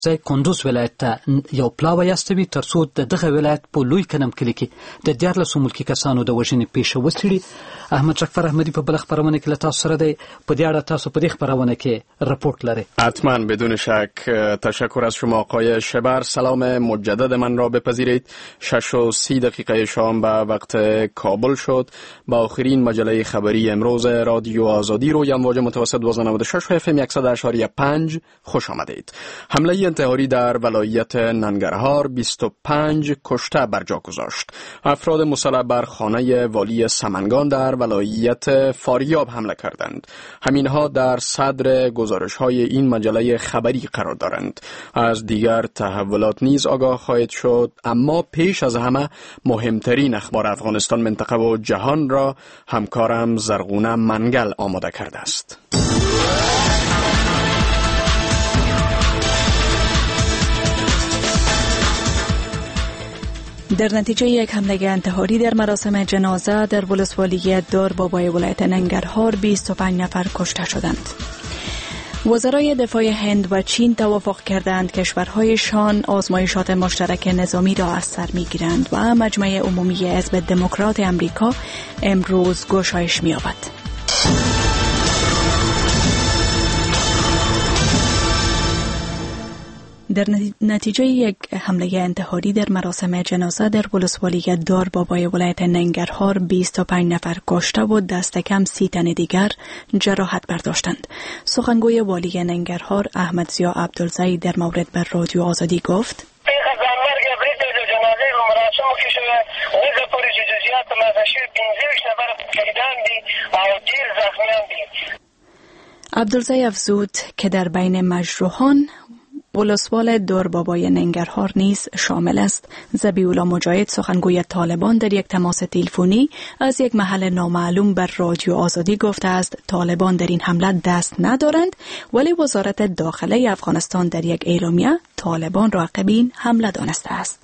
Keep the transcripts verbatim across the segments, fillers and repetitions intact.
ځای کندوز ولایت ته یو پلاوی استوي تر څو د دغه ولایت په لوی کنم کلي کې د دیارلسو ملکي کسانو د وژنې پیښه وڅېړي. احمد جعفر احمدي په بله خپرونه کې له تاسو سره دی. په دې اړه تاسو په دې خپرونه کې رپورت لرئ. حتما بدون شک. تشکر از شما آقای شبر. سلام مجدد من را بپذیرید. شش و سی دقیقه شام به وقت کابل شد. با آخرین مجله خبری امروز رادیو آزادی روی امواج متوسط و نود و شش اف ام صد و اشاری پنج خوش آمدید. حمله انتحاری در ولایت ننگرهار بیست و پنج کشته بر جا گذاشت. افراد مسلح بر خانه والی سمنگان در ولایت فاریاب حمله کردند. همینها در صدر گزارش‌های این مجله خبری قرار دارند. از دیگر تحولات نیز آگاه خواهید شد، اما پیش از همه مهمترین اخبار افغانستان، منطقه و جهان را همکارم زرغونه منگل آماده کرده است. در نتیجه یک حمله انتحاری در مراسم جنازه در ولسوالی داربابای ولایت ننگرهار بیست و پنج نفر کشته شدند. وزرای دفاع هند و چین توافق کردند کشورهایشان آزمایشات مشترک نظامی را از سر می‌گیرند و مجمع عمومی حزب دموکرات امریکا امروز گشایش می‌یابد. در نتیجه یک حمله انتحاری در مراسم جنازه در ولسوالی داربابای ولایت ننگرهار بیست و پنج نفر کشته و دست کم سی تن دیگر جراحت برداشتند. سخنگوی والی ننگرهار احمد ضیا عبدالزی در مورد بر رادیو آزادی گفت: عبدالزی افزود که در بین مجروحان ولسوال داربابای ننگرهار نیز شامل است. ذبیح‌الله مجاهد سخنگوی طالبان در یک تماس تلفنی از یک محل نامعلوم بر رادیو آزادی گفته است طالبان در این حمله دست ندارند، ولی وزارت داخله افغانستان در یک اعلامیه طالبان را عقب این حمله دانسته است.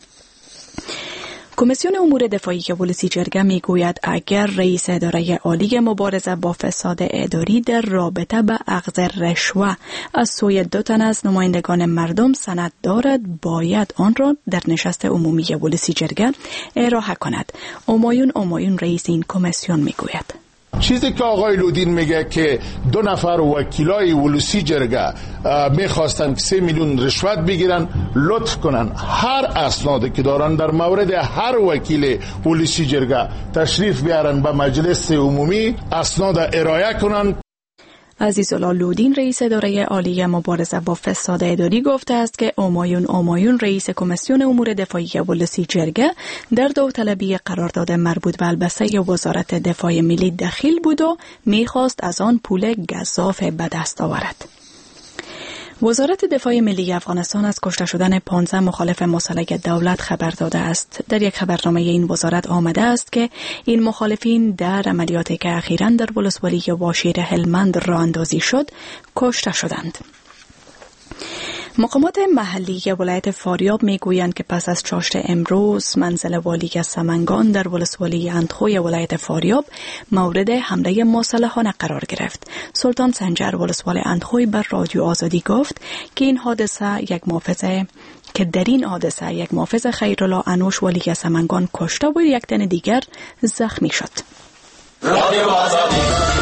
کمیسیون امور دفاعی ولسی جرگه می گوید اگر رئیس اداره عالی مبارزه با فساد اداری در رابطه به اخذ رشوه از سوی دو تن از نمایندگان مردم سند دارد، باید آن را در نشست عمومی ولسی جرگه ارائه کند. همایون همایون رئیس این کمیسیون می گوید چیزی که آقای لودین میگه که دو نفر وکیلای ولسی جرگه میخواستن که سه میلیون رشوت بگیرن، لطف کنن هر اسنادی که دارن در مورد هر وکیل ولسی جرگه تشریف بیارن به مجلس عمومی، اسناد ارائه کنن. عزیزالله لودین رئیس اداره عالی مبارزه با فساد اداری گفته است که همایون همایون رئیس کمیسیون امور دفاعی ولسی جرگه در داوطلبی قرارداد مربوط به البسه وزارت دفاع ملی دخیل بود و میخواست از آن پول گزاف به دست آورد. وزارت دفاع ملی افغانستان از کشته شدن پانزده مخالف مسلح دولت خبر داده است. در یک خبرنامه این وزارت آمده است که این مخالفین در عملیاتی که اخیراً در ولسوالی واشیر هلمند راه اندازی شد کشته شدند. مقامات محلی ولایت فاریاب میگویند که پس از چاشت امروز منزل والی سمنگان در ولسوالی اندخوی ولایت فاریاب مورد حمله مسلحانه قرار گرفت. سلطان سنجر ولسوال اندخوی بر رادیو آزادی گفت که این حادثه یک محافظ که در این حادثه یک محافظ خیرالله انوش والی سمنگان کشته و یک تن دیگر زخمی شد. رادیو آزادی.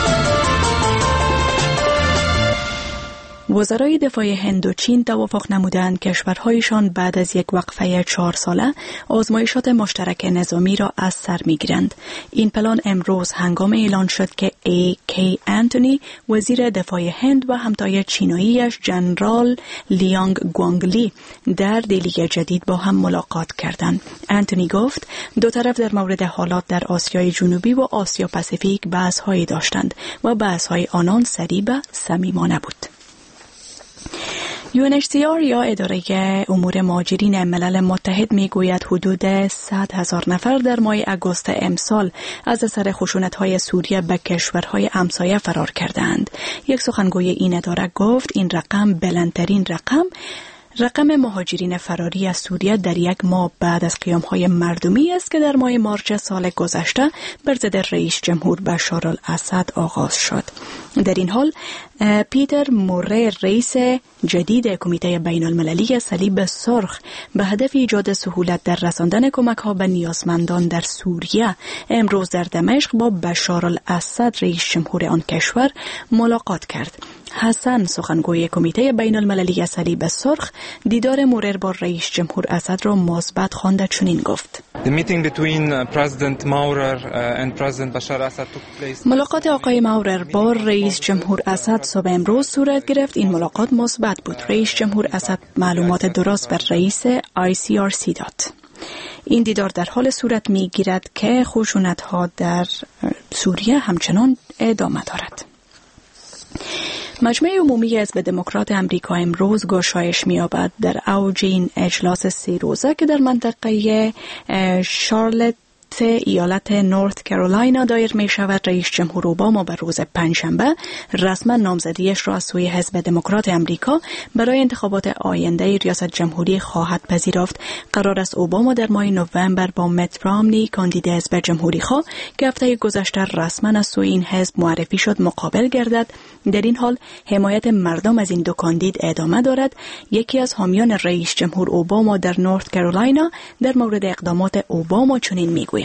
وزرای دفاع هند و چین توافق نمودند کشورهایشان بعد از یک وقفه چهار ساله آزمایشات مشترک نظامی را از سر می‌گیرند. این پلان امروز هنگام اعلان شد که ای کی انتونی وزیر دفاع هند و همتای چیناییش جنرال لیانگ گوانگلی در دلی جدید با هم ملاقات کردند. انتونی گفت دو طرف در مورد حالات در آسیای جنوبی و آسیا پاسیفیک بحث‌هایی داشتند و بحث‌های آنان سریع و صمیمانه بود. یو ان اچ سی آر یا اداره امور مهاجرین ملل متحد میگوید حدود صد هزار نفر در ماه اگوست امسال از اثر خشونت‌های سوریه به کشورهای همسایه فرار کردند. یک سخنگوی این اداره گفت این رقم بلندترین رقم رقم مهاجرین فراری از سوریه در یک ماه بعد از قیام‌های مردمی است که در ماه مارچ سال گذشته بر ضد رئیس جمهور بشار الاسد آغاز شد. در این حال پیتر مورر، رئیس جدید کمیته بین المللی صلیب سرخ، به هدف ایجاد سهولت در رساندن کمک‌ها به نیازمندان در سوریه امروز در دمشق با بشار الاسد رئیس جمهور آن کشور ملاقات کرد. حسن، سخنگوی کمیته بین المللی صلیب سرخ، دیدار مورر با رئیس جمهور اسد را مثبت خوانده چنین گفت: ملاقات آقای مورر با رئیس جمهور اسد صبح امروز صورت گرفت. این ملاقات مثبت بود. رئیس جمهور اسد معلومات درست بر رئیس آی سی آر سی داد. این دیدار در حال صورت می گیرد که خشونت‌ها در سوریه همچنان ادامه دارد. مجمع عمومی حزب دموکرات امریکا امروز گشایش می‌یابد در اوج این اجلاس سه روزه که در منطقه شارلت ایالت نورت کرولاینا دایر می شود. رئیس جمهور اوباما بر روز پنجشنبه رسما نامزدیش را از سوی حزب دموکرات امریکا برای انتخابات آینده ریاست جمهوری خواهد پذیرفت. قرار است اوباما در ماه نوامبر با مت رامنی، کاندید حزب جمهوری خواه که هفته گذشته رسما از سوی این حزب معرفی شد، مقابل گردد. در این حال حمایت مردم از این دو کاندید ادامه دارد. یکی از حامیان رئیس جمهور اوباما در نورت کرولاینا در مورد اقدامات اوباما چنین میگوید: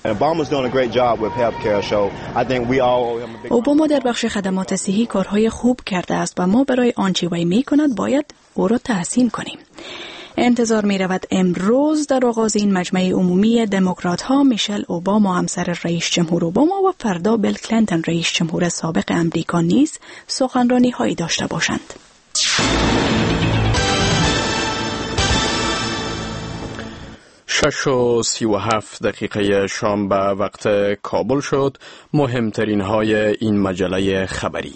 اوباما در بخش خدمات صحی کارهای خوب کرده است و ما برای آنچه وی میکند باید او را تحسین کنیم. انتظار می رود امروز در آغاز این مجمع عمومی دموکرات ها میشل اوباما همسر رئیس جمهور اوباما و فردا بیل کلینتون رئیس جمهور سابق امریکا نیز سخنرانی هایی داشته باشند. شش و سی و هفت دقیقه شام به وقت کابل شد. مهمترین های این مجله خبری.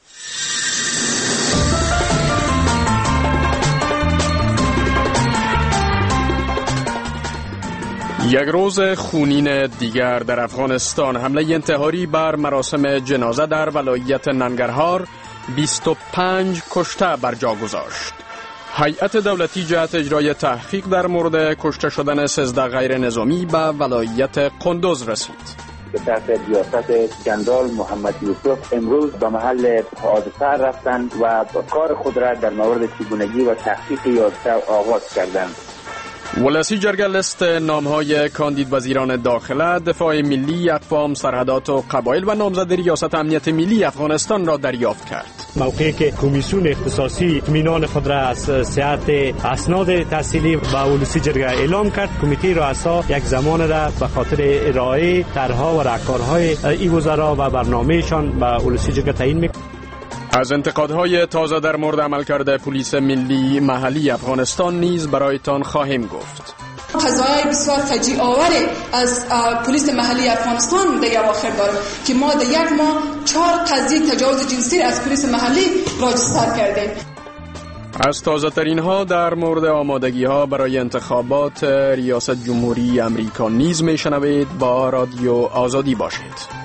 یک روز خونین دیگر در افغانستان. حمله انتحاری بر مراسم جنازه در ولایت ننگرهار، بیست و پنج کشته بر جا گذاشت. هیئت دولتی جهت اجرای تحقیق در مورد کشته شدن سیزده غیر نظامی به ولایت قندوز رسید. به تحت ریاست جنرال محمد یوسف امروز به محل حادثه رفتند و کار خود را در مورد چگونگی و تحقیق حادثه آغاز کردند. ولسی جرگه لیست نامهای کاندید وزیران داخله، دفاع ملی، اقوام، سرحدات و قبایل و نامزد ریاست امنیت ملی افغانستان را دریافت کرد. موقعی که کمیسیون اختصاصی اطمینان خود را از صحت اسناد تحصیلی و ولسی جرگه اعلام کرد، کمیته رؤسا یک زمان را به خاطر ارائه طرح‌ها و راهکارهای این وزرا و برنامه‌شان به ولسی جرگه تعیین می‌کند. از انتقادهای تازه در مورد عملکرد پلیس ملی محلی افغانستان نیز برایتان خواهیم گفت. قضایای بسیار فجیع آوری از پلیس محلی افغانستان در اواخر داریم که ما در یک ماه چهار قضیه تجاوز جنسی از پلیس محلی راجستر کردیم. از تازه ترین ها در مورد آمادگی ها برای انتخابات ریاست جمهوری امریکا نیز میشنوید. با رادیو آزادی باشید.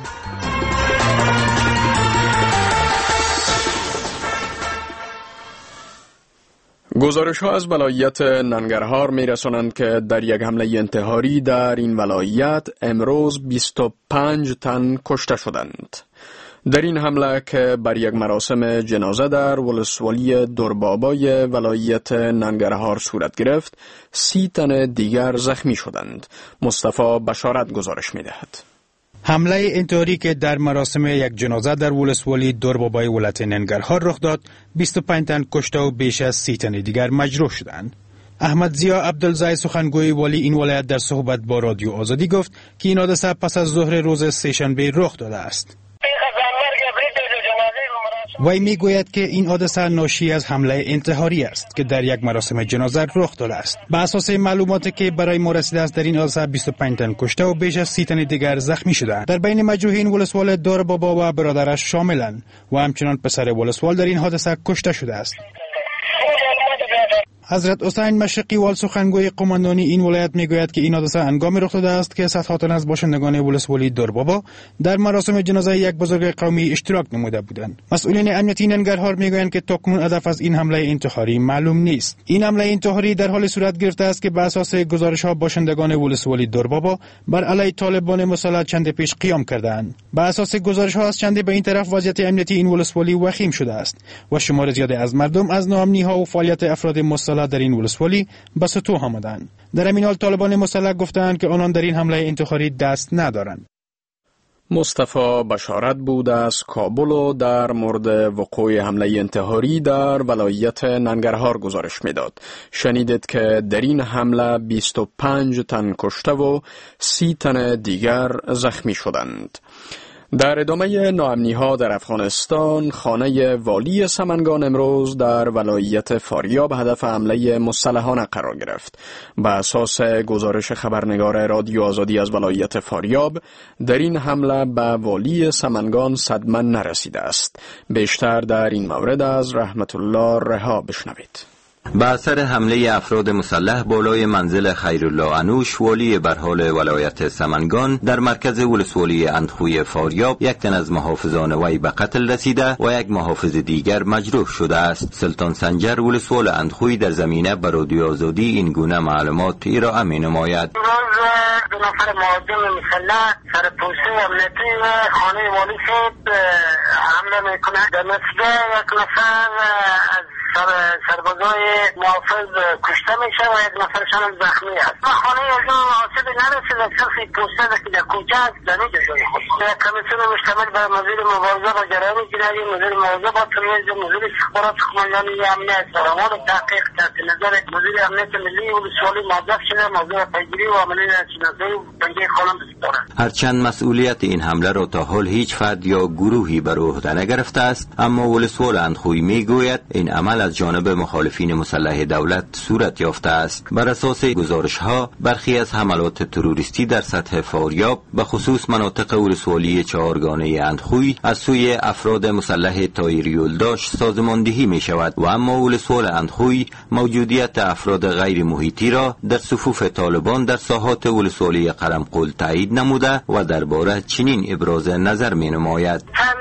گزارش ها از ولایت ننگرهار می رسانند که در یک حمله انتحاری در این ولایت امروز بیست و پنج تن کشته شدند. در این حمله که بر یک مراسم جنازه در ولسوالی دوربابای ولایت ننگرهار صورت گرفت، سی تن دیگر زخمی شدند. مصطفی بشارت گزارش می دهد. حمله انتحاری که در مراسم یک جنازه در ولسوالی دوربابای ولایت ننگرهار رخ داد، بیست و پنج تن کشته و بیش از سی تن دیگر مجروح شدند. احمد ضیا عبدالزای سخنگوی والی این ولایت در صحبت با رادیو آزادی گفت که این حادثه پس از ظهر روز سه‌شنبه رخ داده است. وی می گوید که این حادثه ناشی از حمله انتحاری است که در یک مراسم جنازه رخ داده است. به اساس معلوماتی که برای ما رسیده است، در این حادثه بیست و پنج تن کشته و بیش از سی تن دیگر زخمی شدند. در بین مجروحین ولسوال دوربابا و برادرش شاملند و همچنان پسر ولسوال در این حادثه کشته شده است. حضرت حسین مشرقی وال سخنگوی قماندانی این ولایت میگوید که این حادثه هنگامی رخ داده است که صدها تن از باشندگان ولسوالی دوربابا در مراسم جنازه یک بزرگ قومی اشتراک نموده بودند. مسئولین امنیتی ننگرهار میگویند که تاکنون هدف از این حمله انتحاری معلوم نیست. این حمله انتحاری در حال صورت گرفته است که بر اساس گزارش‌ها باشندگان ولسوالی دوربابا بر علیه طالبان مسلح چند پیش قیام کردند. بر اساس گزارش‌ها از چند به این طرف وضعیت امنیتی این ولسوالی وخیم شده است و شمار زیادی از مردم از ناامنی‌ها و فعالیت افراد مسلح در این ولسوالی به سطوح آمدند. در همین حال طالبان مسلح گفتند که آنان در این حمله انتحاری دست ندارند. مصطفی بشارت بود از کابل و در مورد وقوع حمله انتحاری در ولایت ننگرهار گزارش میداد. شنیدید که در این حمله بیست و پنج تن کشته و سی تن دیگر زخمی شدند. در ادامه ناامنی‌ها در افغانستان، خانه والی سمنگان امروز در ولایت فاریاب هدف حمله مسلحانه قرار گرفت. به اساس گزارش خبرنگار رادیو آزادی از ولایت فاریاب، در این حمله به والی سمنگان صدمه نرسیده است. بیشتر در این مورد از رحمت الله رها بشنوید. با اثر حمله افراد مسلح بالای منزل خیرالله انوش والی برحال ولایت سمنگان در مرکز ولسوالی اندخوی فاریاب، یک تن از محافظان وی به قتل رسیده و یک محافظ دیگر مجروح شده است. سلطان سنجر ولسوال اندخوی در زمینه به رادیو آزادی این گونه معلومات ارائه می نماید. دو نفر مهاجم مسلح سر پوسته امنیتی خانه والی شد حمله میکنه. در نتیجه یک نفر از سربازای محافظ کشته میشه و یک نفرشان زخمی است. ما خانه از اون حاصل نرسید، صرف پوسته که در کوچه است در اینجا جای خود. کمیسیون مشتمل بر مدیر مبارزه با جرایم جنایی، مدیر مبارزه با تروریسم، مدیر استخبارات قماندانی امنیت و روان تحقیق تحت نظر مدیر امنیت ملی ولسوالی موظف شده موضوع پیگیری و عملیات شناسایی بنده خانم بسپارد. هرچند مسئولیت این حمله را تا حال هیچ فرد یا گروهی بر عهده نگرفته است، اما ولسوال اندخوی میگوید این عمل از جانب مخالفین مسلح دولت صورت یافته است. بر اساس گزارش‌ها، برخی از حملات تروریستی در سطح فاریاب به خصوص مناطق ولسوالی چهارگانه اندخوی از سوی افراد مسلح طایر یولداش سازماندهی می شود و اما ولسوال اندخوی موجودیت افراد غیر محیطی را در صفوف طالبان در ساحات ولسوالی قرمقل تایید نموده و درباره چنین ابراز نظر می نماید.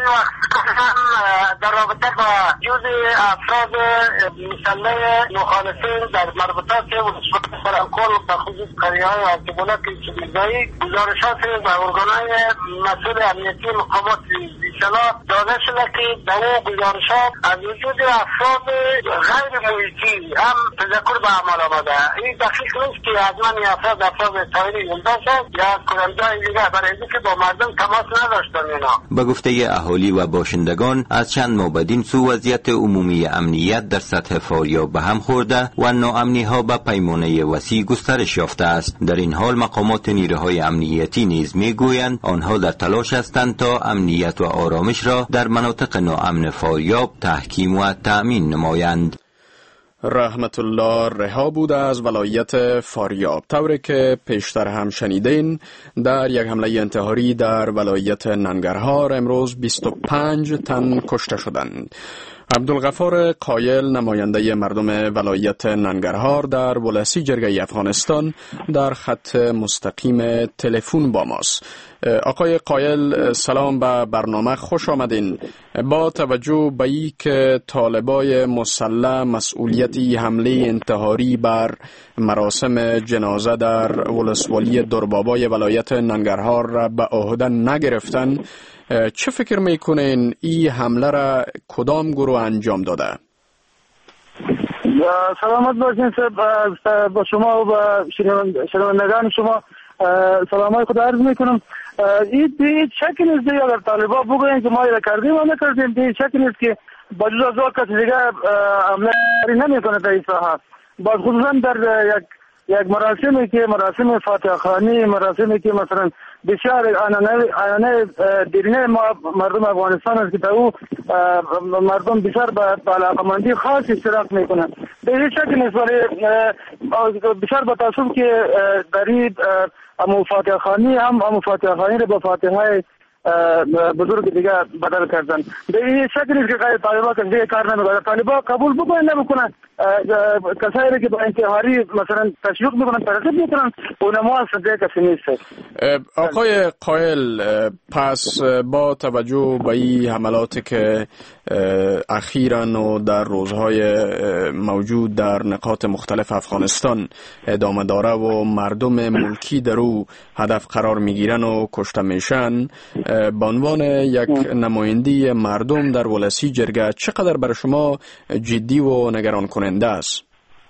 در رابطه با جز افراد مسلح مخالفین در مربوطات ولسوالی قرمقل و خصوص قریه‌های آتیبولت چمیزایی گزارشات و ارگان‌های مسئول امنیتی مقامات اصلاح داده شده که در اون گزارشات از وجود افراد غیر محیطی هم تذکر به عمل آمده. این دقیق نیست که حتما این افراد افراد طایر یولداش است یا کننده‌های دیگر، برای اینکه با مردم تماس نداشتن اینا. به گفته اهالی و باشندگان، از چند ماه بدین سو وضعیت عمومی امنیت در سطح فاریاب به هم خورده و ناامنی‌ها به پیمانه وسیع گسترش یافته است. در این حال مقامات نیروهای امنیتی نیز میگویند آنها در تلاش هستند تا امنیت و آرامش را در مناطق ناامن فاریاب تحکیم و تأمین نمایند. رحمت الله رها بود از ولایت فاریاب. طوری که پیشتر هم شنیدین، در یک حمله انتحاری در ولایت ننگرهار امروز بیست و پنج تن کشته شدند. عبدالغفار قایل، نماینده مردم ولایت ننگرهار در ولسی جرگه افغانستان، در خط مستقیم تلفن با ماست. آقای قایل، سلام به برنامه، خوش آمدین. با توجه به ای که طالبای مسلح مسئولیتی حمله انتحاری بر مراسم جنازه در ولسوالی دوربابای ولایت ننگرهار را به عهده نگرفتن، چه فکر میکنین این حمله را کدام گروه انجام داده؟ سلامت باشین با شما و با شنوندگان شما. سلامای خدا عرض میکنم. این شکل نیست یا در طالبا بگوین که ما را کردیم و نکردیم، این شکل نیست که با جز از وقت دیگه عمله نمی کنه در این ساحه. باز خصوصا در یک یک مراسمی که مراسم فاتحه خوانی، مراسمی که مثلا بسیار آینه دیرینه مردم افغانستان است که در او مردم بسیار به علاقمندی خاص اشتراک میکنن. به هیچ شکل نیست، ولی بسیار با تاسف که در این امو فاتحه خوانی هم امو فاتحه خوانی را با فاتحه بزرگ دیگه بدل کردن. به این شکلی که طالبان کسی کار نمیکنه، طالبان قبول بکنن نمیکنن، کسایی که با انتحاری مثلا تشویق میکنن ترغیب میکنن اونما اصلا کسی نیست. آقای قائل، پس با توجه به این حملاتی که اخیراً و در روزهای موجود در نقاط مختلف افغانستان ادامه داره و مردم ملکی در او هدف قرار میگیرن و کشته میشن، به عنوان یک نماینده مردم در ولسی جرگه چقدر برای شما جدی و نگران کننده است؟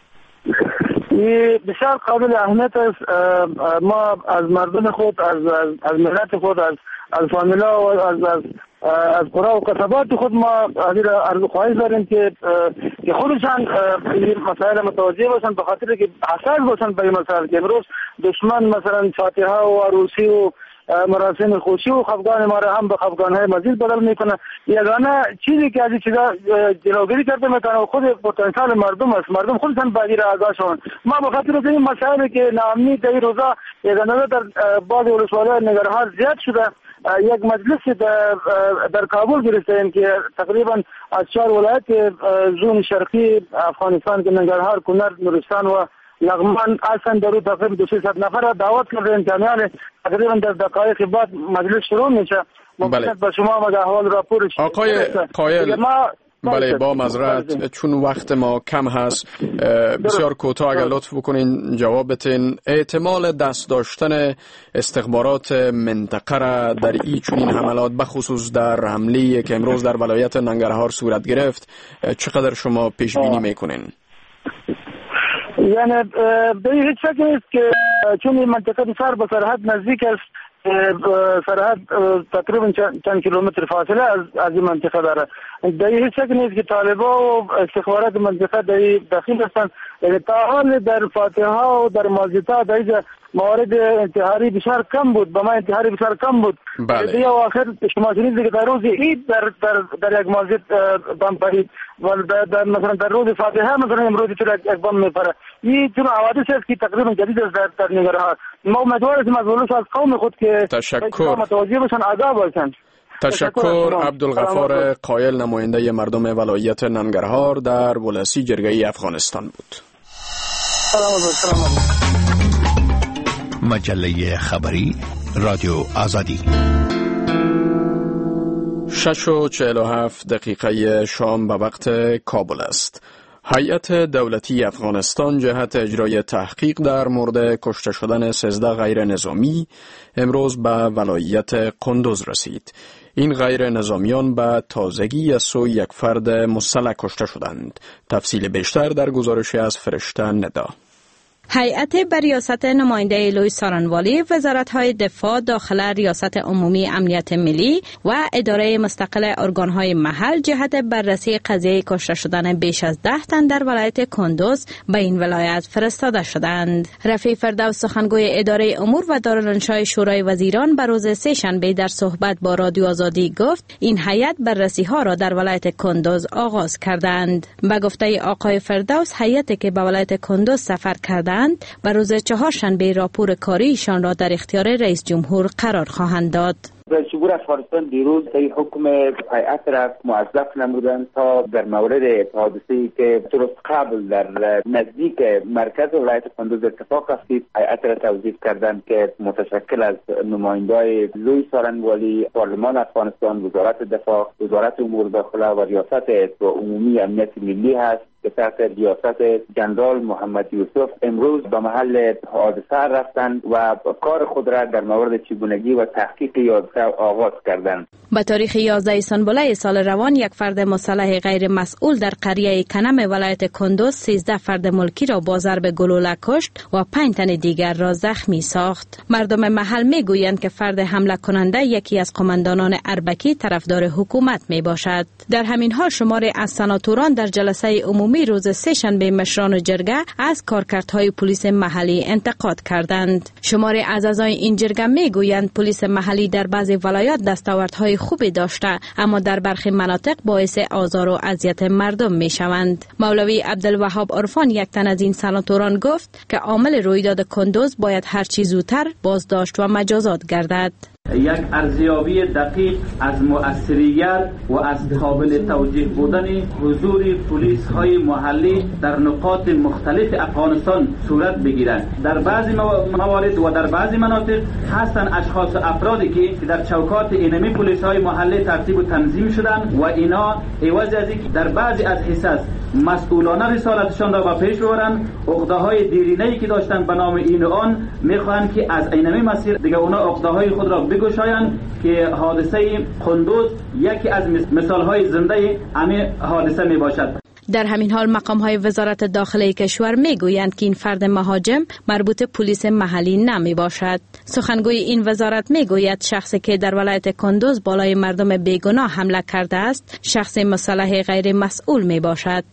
بسیار قابل اهمیت است. ما از مردم خود، از از, از ملت خود، از از فامیلا و از از از قرا و قصبات خود ما عرض خواهش داریم که که خودشان این مسائل متوجه باشند، به خاطر که حساس باشند به این مسائل که امروز دشمن مثلا فاتحه و عروسی و مراسم خوشی و خفگان ما را هم به خفگان‌های مزید بدل میکنه. یگانه چیزی که از این چیزا جلوگیری کرده میکنه و خود پتانسیل مردم است. مردم خودشان باید آگاه شوند. ما به خاطر این مسائلی که ناامنی در این روزا یگانه در بعض ولسوالی‌ها ننگرهار زیاد شده، یک مجلس در, در کابل گرفتیم که تقریبا از چهار ولایت زون شرقی افغانستان که ننگرهار، کنر، نورستان و لغمان اصلا در تقریبا دو سیصد نفر دعوت کردیم که میان تقریبا در دقایق بعد مجلس شروع میشه. ممکن به شما مگه احوال راپورش. آقای قائل، بله با معذرت چون وقت ما کم هست بسیار کوتاه اگر لطف بکنین جواب بتین. احتمال دست داشتن استخبارات منطقه را در این چنین حملات بخصوص در حمله که امروز در ولایت ننگرهار صورت گرفت چقدر شما پیش بینی میکنین؟ یعنی به هیچ شک نیست که چون این منطقه بسیار به سرحد نزدیک است، سرحد تقریبا چند کیلومتر فاصله از از این منطقه داره. در هیچ شک نیست که طالبان و استخبارات منطقه در داخل هستند. تا حال در فاتحه و در مازیتا در موارد انتحاری بسیار کم بود، به ما انتحاری بسیار کم بود. دیگه آخر شما شنیدید که در روز عید در در در یک مسجد بم پرید و در مثلا در روز فاتحه مثلا امروز چرا یک بم میپره. این چون حوادث است که تقریبا جدید است در در ننگرهار. ما امیدوار هستیم از ولس از قوم خود که تشکر متوجه باشن، آگاه باشن. تشکر. عبدالغفار قائل، نماینده مردم ولایت ننگرهار در ولسی جرگه افغانستان بود. مجله خبری رادیو آزادی. شش و چهل و هفت دقیقه شام به وقت کابل است. هیئت دولتی افغانستان جهت اجرای تحقیق در مورد کشته شدن سیزده غیر نظامی امروز به ولایت قندوز رسید. این غیر نظامیان به تازگی از سوی یک فرد مسلح کشته شدند. تفصیل بیشتر در گزارشی از فرشته ندا. هیئت بر ریاست نماینده لوی سارنوالی، وزارت‌های دفاع، داخله، ریاست عمومی امنیت ملی و اداره مستقل ارگان‌های محل جهت بررسی قضیه کشته شدن بیش از ده تن در ولایت کندوز به این ولایت فرستاده شدند. رفیع فردوس، سخنگوی اداره امور و دارالانشای شورای وزیران، به روز سه شنبه در صحبت با رادیو آزادی گفت این هیئت بررسی‌ها را در ولایت کندوز آغاز کردند. به گفته آقای فردوس، هیئتی که به ولایت کندوز سفر کردند بر روز چهارشنبه راپور کاریشان را در اختیار رئیس جمهور قرار خواهند داد. رئیس جمهور افغانستان دیروز این حکم هیئت را موظف نمودند تا در مورد حادثه‌ای که درست قبل در نزدیک مرکز ولایت کندوز اتفاق افتید هیئت را توظیف کردند که متشکل از نمایندگان لوی سارنوالی، پارلمان افغانستان، وزارت دفاع، وزارت امور داخله و ریاست عمومی امنیت ملی هست که تحت ریاست جنرال محمد یوسف امروز به محل حادثه رفتند و کار خود را در مورد چگونگی و تحقیق حادثه آغاز کردند. به تاریخ یازده سنبله سال روان یک فرد مسلح غیر مسئول در قریه کنم ولایت کندوز سیزده فرد ملکی را با ضرب گلوله کشت و پنج تن دیگر را زخمی ساخت. مردم محل میگویند که فرد حمله کننده یکی از قماندانان اربکی طرفدار حکومت می باشد. در همین حال شماری از سناتوران در جلسه عمومی روز سه شنبه مشران جرگه از کارکردهای پلیس محلی انتقاد کردند. شماری از اعضای این جرگه میگویند پلیس محلی در بعضی ولایات دستاوردهای خوبی داشته اما در برخی مناطق باعث آزار و اذیت مردم میشوند. مولوی عبدالوهاب عرفان، یک تن از این سناتوران، گفت که عامل رویداد کندوز باید هر چیز زودتر بازداشت و مجازات گردد. یک ارزیابی دقیق از مؤثریت و از قابل توجیه بودن حضور پلیس های محلی در نقاط مختلف افغانستان صورت بگیرد. در بعضی موارد و در بعضی مناطق هستند اشخاص و افرادی که در چوکات اینمی پلیس های محلی ترتیب و تنظیم شدند و اینا عوض از اینکه در بعضی از حصص مسئولانه رسالتشان را به پیش ببرند، عقده های دیرینه‌ای که داشتن به نام این و آن میخواهند که از اینمی مسیر دیگه اونا عقده های خود را بگشایند که حادثه قندوز یکی از مثال های زنده همین حادثه می باشد. در همین حال مقام های وزارت داخله کشور می گویند که این فرد مهاجم مربوط پلیس محلی نمی باشد. سخنگوی این وزارت می گوید شخصی که در ولایت کندوز بالای مردم بیگناه حمله کرده است شخص مسلح غیر مسئول می باشد.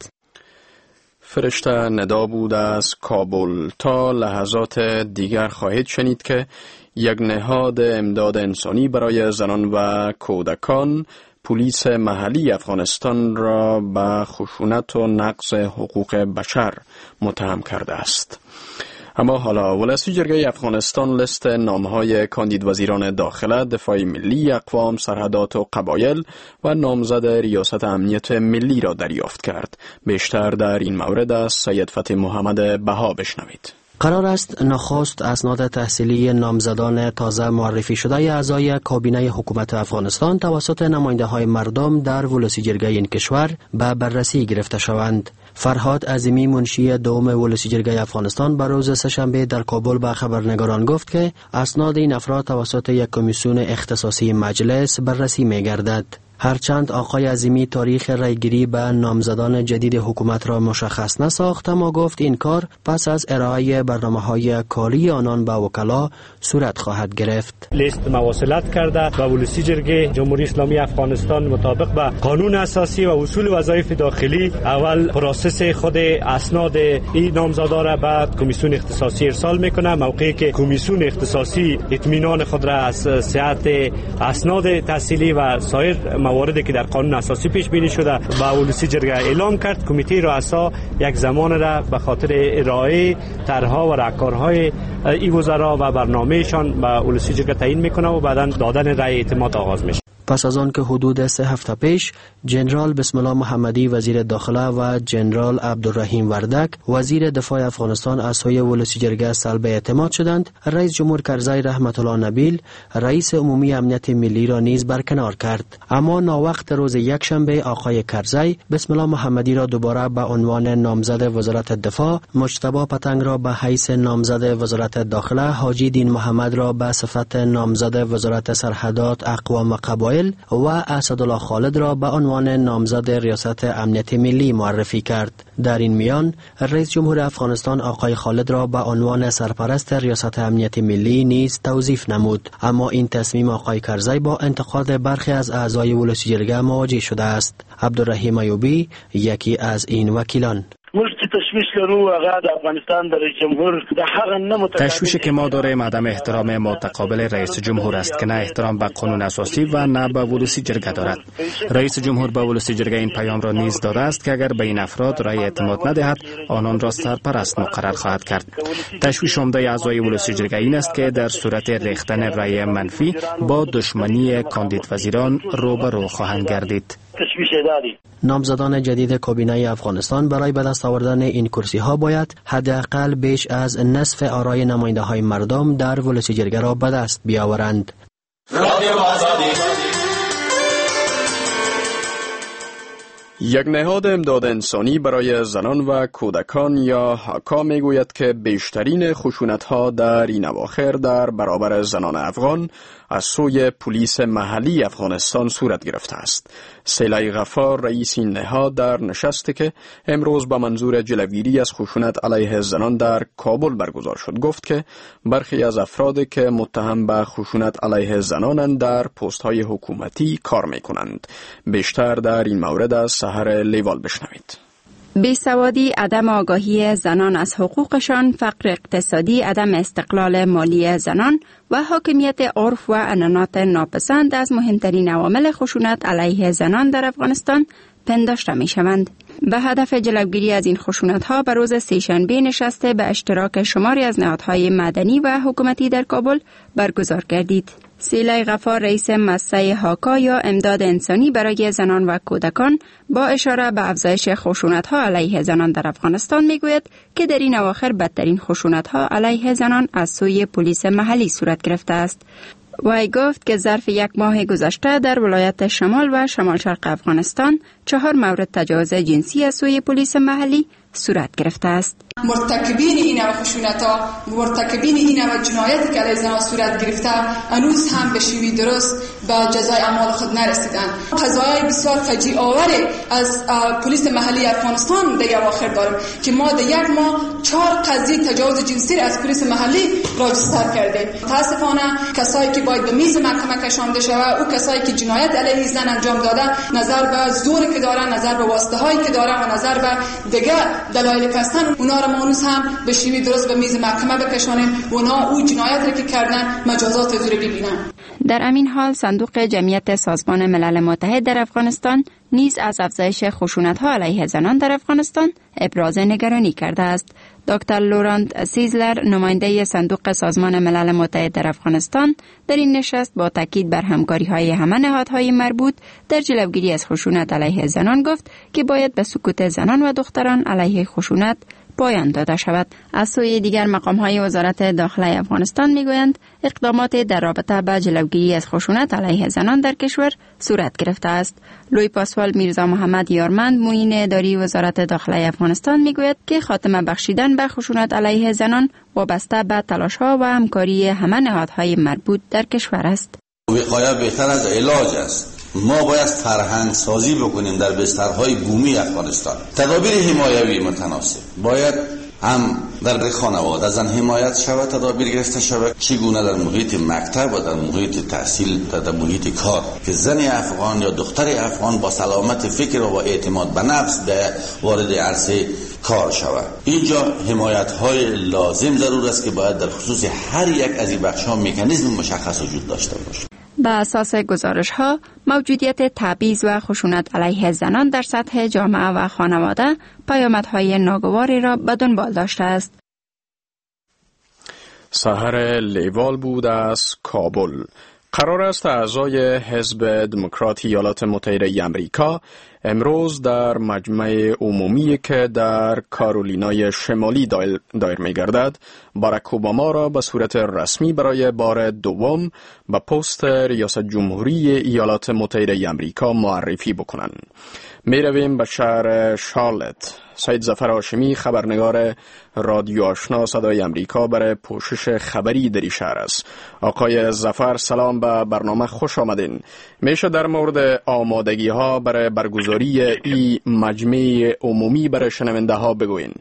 فرشته ندا بود از کابل. تا لحظات دیگر خواهید شنید که یک نهاد امداد انسانی برای زنان و کودکان پلیس محلی افغانستان را به خشونت و نقض حقوق بشر متهم کرده است. اما حالا ولسی جرگه افغانستان لیست نامهای کاندید وزیران داخله، دفاع ملی، اقوام، سرحدات و قبایل و نامزد ریاست امنیت ملی را دریافت کرد. بیشتر در این مورد از سید فتح محمد بها بشنوید. قرار است نخست اسناد تحصیلی نامزدان تازه معرفی شده اعضای کابینه حکومت افغانستان توسط نماینده‌های مردم در ولسی جرگه این کشور به بررسی گرفته شوند. فرهاد عظیمی منشی دوم ولسی جرگه افغانستان به روز سه‌شنبه در کابل به خبرنگاران گفت که اسناد این افراد توسط یک کمیسیون اختصاصی مجلس بررسی می‌گردد. هرچند آقای عظیمی تاریخ رایگیری به نامزدان جدید حکومت را مشخص نساخت، اما گفت این کار پس از ارائه برنامه‌های کاری آنان به وکلا صورت خواهد گرفت. لیست مواصلت کرده و ولسی جرگه جمهوری اسلامی افغانستان مطابق به قانون اساسی و اصول وظایف داخلی اول پروسس خود اسناد این نامزدا را بعد کمیسیون اختصاصی ارسال میکنه. موقعی که کمیسیون اختصاصی اطمینان خود را از صحت اسناد تحصیلی و سایر مواردی که در قانون اساسی پیش بینی شده با ولسی جرگه اعلام کرد، کمیته رؤسا یک زمان را به خاطر ارائه طرح‌ها و راهکارهای این وزرا و برنامه‌شان به ولسی جرگه تعیین میکنه و بعداً دادن رأی اعتماد آغاز میشه. پس از آن که حدود سه هفته پیش جنرال بسم الله محمدی وزیر داخله و جنرال عبدالرحیم وردک وزیر دفاع افغانستان از سوی ولسی جرگه سلب اعتماد شدند، رئیس جمهور کرزی رحمت الله نبیل رئیس عمومی امنیت ملی را نیز برکنار کرد. اما ناوقت روز یکشنبه آقای کرزی بسم الله محمدی را دوباره به عنوان نامزد وزارت دفاع، مجتبی پتنگ را به حیث نامزد وزارت داخله، حاجی دین محمد را به صفت نامزد وزارت سرحدات، اقوام و قبایل و اسدالله خالد را به عنوان نامزد ریاست امنیت ملی معرفی کرد. در این میان رئیس جمهور افغانستان آقای خالد را به عنوان سرپرست ریاست امنیت ملی نیز توظیف نمود، اما این تصمیم آقای کرزی با انتقاد برخی از اعضای ولسی جرگه مواجه شده است. عبدالرحیم ایوبی یکی از این وکیلان: تشویشی که ما داریم عدم احترام متقابل رئیس جمهور است که نه احترام به قانون اساسی و نه به ولسی جرگه دارد. رئیس جمهور به ولسی جرگه این پیام را نیز داده است که اگر به این افراد رأی اعتماد ندهد آنان را سرپرست مقرر خواهد کرد. تشویش عمده اعضای ولسی جرگه این است که در صورت ریختن رأی منفی با دشمنی کاندید وزیران روبرو خواهند گردید. نامزدان جدید کابینه افغانستان برای به دست آوردن این کرسی ها باید حداقل بیش از نصف آرای نماینده های مردم در ولسی جرگه را به دست بیاورند. یک نهاد امداد انسانی برای زنان و کودکان یا هاکا میگوید که بیشترین خشونت‌ها در این اواخر در برابر زنان افغان از سوی پلیس محلی افغانستان صورت گرفته است. سیلای غفار رئیس این نهاد در نشستی که امروز با منظور جلوگیری از خشونت علیه زنان در کابل برگزار شد گفت که برخی از افرادی که متهم به خشونت علیه زنانند در پست‌های حکومتی کار می‌کنند. بیشتر در این مورد از سحر لیوال بشنوید. بیسوادی، عدم آگاهی زنان از حقوقشان، فقر اقتصادی، عدم استقلال مالی زنان و حاکمیت عرف و عنعنات ناپسند از مهمترین عوامل خشونت علیه زنان در افغانستان پنداشته می شوند. به هدف جلوگیری از این خشونت‌ها به روز سه‌شنبه نشسته به اشتراک شماری از نهادهای مدنی و حکومتی در کابل برگزار گردید. سیلای غفار رئیس مؤسسه هاکا یا امداد انسانی برای زنان و کودکان با اشاره به افزایش خشونت‌ها علیه زنان در افغانستان میگوید که در این اواخر بدترین خشونت‌ها علیه زنان از سوی پلیس محلی صورت گرفته است. وی گفت که ظرف یک ماه گذشته در ولایت شمال و شمال شرق افغانستان چهار مورد تجاوز جنسی از سوی پلیس محلی صورت گرفته است. مرتکبین این نوع خشونت‌ها، مرتکبین این نوع جنایتی که علیه زنان صورت گرفته، هنوز هم به شیوه درست به جزای اعمال خود نرسیدند. قضایای بسیار فجیع آوری از پلیس محلی افغانستان در اواخر داریم که ما در یک ماه چهار قضیه تجاوز جنسی از پلیس محلی راجستر کردیم. متاسفانه کسایی که باید به میز محکمه کشانده شود، او کسایی که جنایت علیه زن انجام داده، نظر به زوری که دارن، نظر به واسطه‌هایی که دارن و نظر به دیگر دلایلی که هستن، اونا را ما هنوز هم به شیوه درست به میز محکمه بکشانیم و اونا او جنایت را که کردن مجازات زور ببینن. در همین حال صندوق جمعیت سازمان ملل متحد در افغانستان نیز از افزایش خشونت‌ها علیه زنان در افغانستان ابراز نگرانی کرده است. دکتر لورانت سیزلر نماینده صندوق سازمان ملل متحد در افغانستان در این نشست با تاکید بر همکاری‌های همه نهادهای مربوط در جلوگیری از خشونت علیه زنان گفت که باید به سکوت زنان و دختران علیه خشونت پایان داده شود. از سوی دیگر مقام‌های وزارت داخله افغانستان میگویند اقدامات در رابطه با جلوگیری از خشونت علیه زنان در کشور صورت گرفته است. لوی پاسوال میرزا محمد یارمند معین اداری وزارت داخله افغانستان میگوید که خاتمه بخشیدن به خشونت علیه زنان وابسته به تلاش‌ها و همکاری همه نهادهای مربوط در کشور است. وقایه بهتر از علاج است. ما باید فرهنگ سازی بکنیم در بسترهای بومی افغانستان. تدابیر حمایوی متناسب باید هم در خانواده زن حمایت شود، تدابیر گرفته شود، چگونه در محیط مکتب و در محیط تحصیل و در محیط کار که زن افغان یا دختر افغان با سلامت فکر و با اعتماد به نفس وارد عرصه کار شود. اینجا حمایت های لازم ضرور است که باید در خصوص هر یک از این بخش ها مکانیزم مشخص وجود داشته باشد. به اساس گزارش ها موجودیت تبعیض و خشونت علیه زنان در سطح جامعه و خانواده پیامدهای ناگواری را به دنبال داشته است. سحر لیوال بود از کابل. قرار است اعضای حزب دموکرات ایالات متحده امریکا امروز در مجمع عمومی که در کارولینای شمالی دایر می گردد باراک اوباما را به صورت رسمی برای بار دوم به پست ریاست جمهوری ایالات متحده امریکا معرفی بکنند. می رویم به شهر شارلت. سید ظفر هاشمی خبرنگار رادیو آشنا صدای امریکا برای پوشش خبری در این شهر است. آقای ظفر سلام، به برنامه خوش آمدین. میشه در مورد آمادگی ها برای برگزاری این مجمع عمومی برای شنونده ها بگوین؟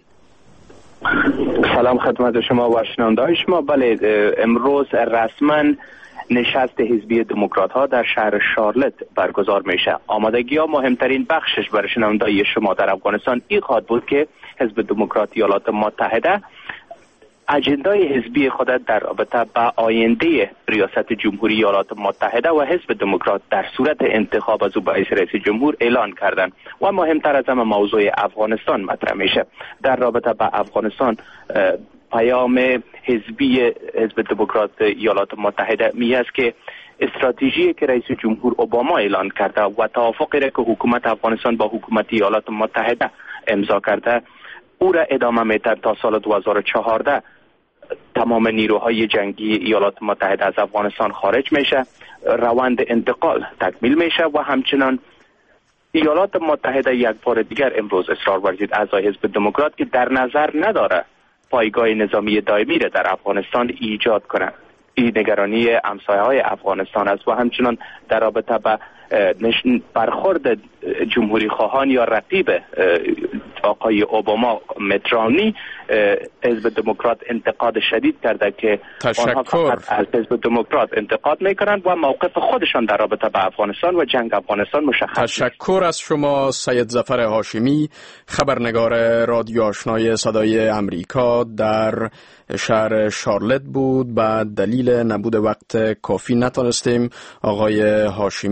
سلام خدمت شما و شنونده های شما. بله، امروز رسما نشست حزبی دموکرات ها در شهر شارلت برگزار میشه. آمادگی ها مهمترین بخشش برای شنوندگی شما در افغانستان این خواهد بود که حزب دموکرات ایالات متحده اجندای حزبی خود در رابطه با آینده ریاست جمهوری ایالات متحده و حزب دموکرات در صورت انتخاب از او به رئیس جمهور اعلان کردند و مهمتر از همه موضوع افغانستان مطرح میشه. در رابطه با افغانستان پیام حزبی حزب دموکرات ایالات متحده می است که استراتژی که رئیس جمهور اوباما اعلان کرده و توافقی را که حکومت افغانستان با حکومت ایالات متحده امضا کرده او را ادامه میده. تا سال دو هزار و چهارده تمام نیروهای جنگی ایالات متحده از افغانستان خارج میشه، روند انتقال تکمیل میشه و همچنان ایالات متحده یک بار دیگر امروز اصرار ورزید اعضای حزب دموکرات که در نظر نداره پایگاه نظامی دائمی را در افغانستان ایجاد کنند. این نگرانی همسایه های افغانستان است و همچنان در رابطه با برخورد جمهوری خواهان یا رقیب آقای اوباما مترانی حزب دموکرات انتقاد شدید کرده که آنها فقط از حزب دموکرات انتقاد میکنند و موقف خودشان در رابطه با افغانستان و جنگ افغانستان مشخص. تشکر از شما سید ظفر هاشمی، خبرنگار رادیو آشنای صدای امریکا در شهر شارلت بود. به دلیل نبود وقت کافی نتونستیم آقای هاشمی را در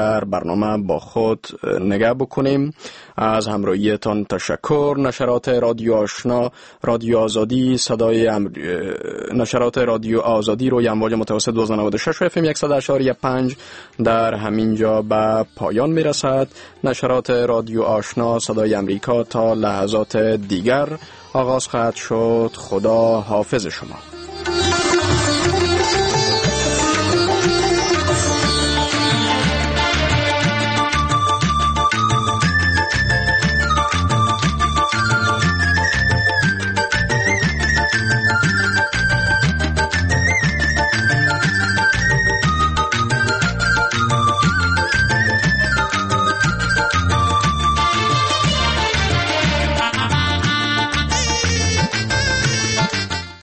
در برنامه با خود نگه بکنیم. از همراهیتان تشکر. نشرات رادیو آشنا، رادیو آزادی، صدای امر... نشرات رادیو آزادی روی امواج متوسط دویست و نود و شش و اف ام صد و اشاری پنج در همین جا به پایان میرسد. نشرات رادیو آشنا صدای امریکا تا لحظات دیگر آغاز خواهد شد. خدا حافظ شما.